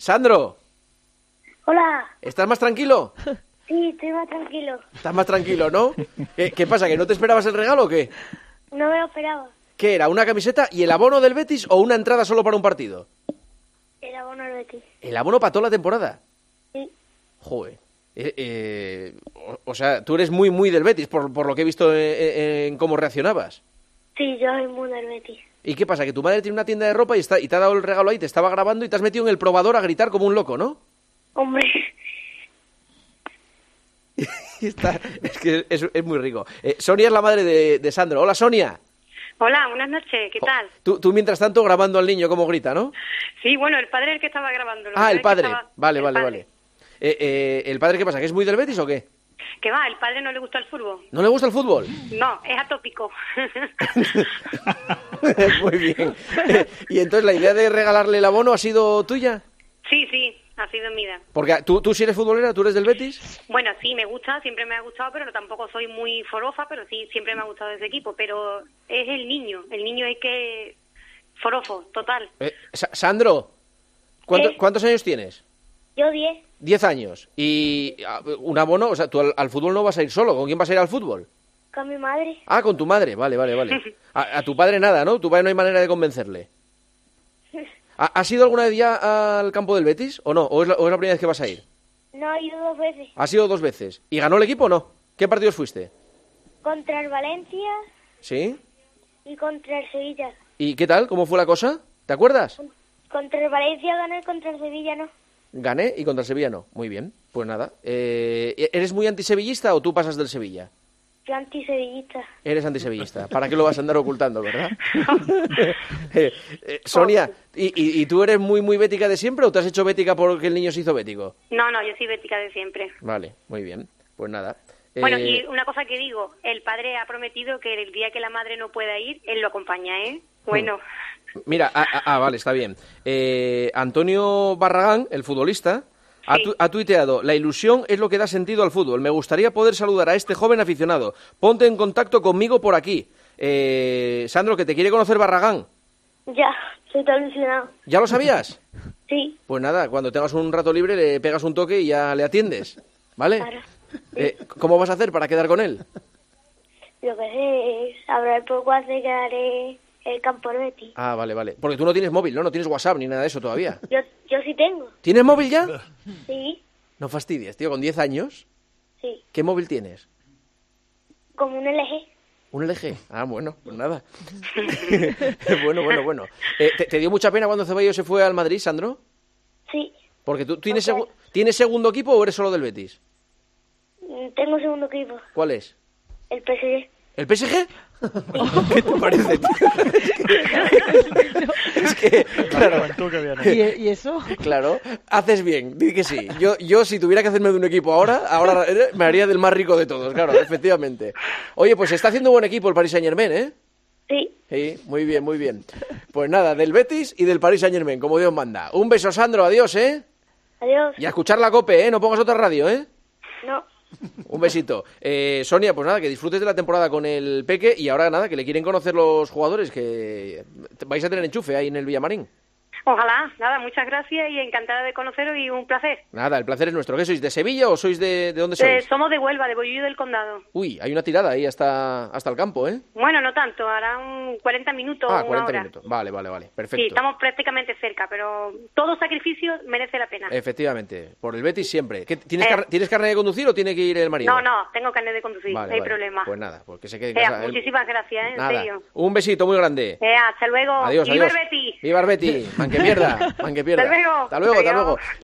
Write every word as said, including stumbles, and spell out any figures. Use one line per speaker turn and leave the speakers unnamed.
Sandro.
Hola.
¿Estás más tranquilo?
Sí, estoy más tranquilo.
Estás más tranquilo, ¿no? ¿Qué, qué pasa, que no te esperabas el regalo o qué?
No me lo esperaba.
¿Qué era, una camiseta y el abono del Betis o una entrada solo para un partido?
El abono del Betis.
¿El abono para toda la temporada?
Sí.
Joder. Eh, eh, o, o sea, tú eres muy, muy del Betis, por, por lo que he visto en, en, en cómo reaccionabas.
Sí, yo soy muy del Betis.
¿Y qué pasa? Que tu madre tiene una tienda de ropa y, está, y te ha dado el regalo ahí, te estaba grabando y te has metido en el probador a gritar como un loco, ¿no?
Hombre.
Está, es que es, es muy rico. Eh, Sonia es la madre de, de Sandro. Hola, Sonia.
Hola, buenas noches, ¿qué tal?
Tú, tú mientras tanto grabando al niño como grita, ¿no?
Sí, bueno, el padre es el que estaba grabando.
Ah, el padre.
Estaba...
Vale,
el
vale,
padre.
vale. Eh, eh, ¿El padre qué pasa? ¿Que es muy del Betis o qué?
¿Qué va? ¿El padre no le gusta el fútbol?
¿No le gusta el fútbol?
No, es atópico.
Muy bien. Eh, ¿Y entonces la idea de regalarle el abono ha sido tuya?
Sí, sí, ha sido mía.
Porque tú, tú si eres futbolera, ¿tú eres del Betis?
Bueno, sí, me gusta, siempre me ha gustado, pero tampoco soy muy forofa, pero sí, siempre me ha gustado ese equipo. Pero es el niño, el niño es que... forofo, total.
Eh, Sa- Sandro, ¿cuánto-
¿Qué?
¿cuántos años tienes?
Yo diez.
Diez años. Y ah, un abono, o sea, tú al, al fútbol no vas a ir solo. ¿Con quién vas a ir al fútbol?
Con mi madre.
Ah, con tu madre. Vale, vale, vale. A, a tu padre nada, ¿no? Tu padre no hay manera de convencerle. ¿Ha, ¿Has ido alguna vez ya al campo del Betis o no? ¿O es, la, ¿O es la primera vez que vas a ir?
No, he ido dos veces.
¿Has ido dos veces? ¿Y ganó el equipo o no? ¿Qué partidos fuiste?
Contra el Valencia
¿Sí?
y contra el Sevilla.
¿Y qué tal? ¿Cómo fue la cosa? ¿Te acuerdas?
Contra el Valencia gané, contra el Sevilla no.
Gané y contra el Sevilla no. Muy bien. Pues nada. Eh, ¿Eres muy antisevillista o tú pasas del Sevilla?
Yo antisevillista.
Eres antisevillista. ¿Para qué lo vas a andar ocultando, verdad? eh, eh, Sonia, ¿y, y, ¿y tú eres muy, muy bética de siempre o te has hecho bética porque el niño se hizo bético?
No, no, yo soy bética de siempre.
Vale, muy bien. Pues nada.
Bueno,
Eh,
y una cosa que digo, el padre ha prometido que el día que la madre no pueda ir, él lo acompaña, ¿eh? Bueno...
Mira, ah, ah, ah, vale, está bien. Eh, Antonio Barragán, el futbolista, ha,
Sí.
tu- ha tuiteado: la ilusión es lo que da sentido al fútbol. Me gustaría poder saludar a este joven aficionado. Ponte en contacto conmigo por aquí. Eh, Sandro, que te quiere conocer Barragán.
Ya, estoy todo ilusionado.
¿Ya lo sabías?
Sí,
Pues nada, cuando tengas un rato libre le pegas un toque y ya le atiendes. ¿Vale?
claro.
Eh, ¿Cómo vas a hacer para quedar con él?
Lo que sé es hablar poco hace que haré el campo del Betis.
Ah, vale, vale. Porque tú no tienes móvil, ¿no? No tienes WhatsApp ni nada de eso todavía.
Yo, yo sí tengo.
¿Tienes móvil ya?
Sí,
No fastidies, tío. ¿Con diez años?
sí.
¿Qué móvil tienes?
Como un L G.
¿Un L G? Ah, bueno, pues nada. bueno, bueno, bueno. Eh, ¿te, te dio mucha pena cuando Ceballos se fue al Madrid, Sandro?
Sí.
Porque tú tienes,
Ok.
segu- ¿tienes segundo equipo o eres solo del Betis?
Mm, Tengo segundo equipo.
¿Cuál es?
El P S G.
¿El P S G? ¿Qué te parece, tío? Es que, claro,
¿Y, y eso?
claro, haces bien, di que sí. Yo, yo si tuviera que hacerme de un equipo ahora, ahora me haría del más rico de todos, claro, efectivamente. Oye, pues está haciendo buen equipo el Paris Saint-Germain, ¿eh?
Sí.
Sí, muy bien, muy bien. Pues nada, del Betis y del Paris Saint-Germain, como Dios manda. Un beso, Sandro, adiós, ¿eh?
Adiós.
Y a escuchar la COPE, ¿eh? No pongas otra radio, ¿eh?
No.
Un besito. Eh, Sonia, pues nada, que disfrutes de la temporada con el Peque y ahora nada, que le quieren conocer los jugadores, que vais a tener enchufe ahí en el Villamarín.
Ojalá, nada, muchas gracias y encantada de conoceros y un placer.
Nada, el placer es nuestro. ¿Qué sois, de Sevilla o sois de, de dónde
Eh,
sois?
somos de Huelva, de Bollullo del Condado.
Uy, hay una tirada ahí hasta, hasta el campo, ¿eh?
Bueno, no tanto, harán cuarenta minutos
Ah,
una
cuarenta
hora.
minutos. Vale, vale, vale.
Sí,
Perfecto.
estamos prácticamente cerca, pero todo sacrificio merece la pena.
Efectivamente. Por el Betis siempre. ¿Qué, ¿tienes,
Eh.
car- ¿Tienes carne de conducir o tiene que ir el marido?
No, no, tengo carnet de conducir,
Vale,
no hay
vale.
problema.
Pues nada, porque se quede en
Eh,
casa. él-
muchísimas gracias, ¿eh? En
Nada.
serio.
Un besito muy grande.
Eh, hasta luego.
Adiós,
¡Viva
adiós.
el Betis!
¡Viva el Betis! Man que pierda, man que pierda.
Hasta luego.
Hasta luego, hasta
Adiós.
luego.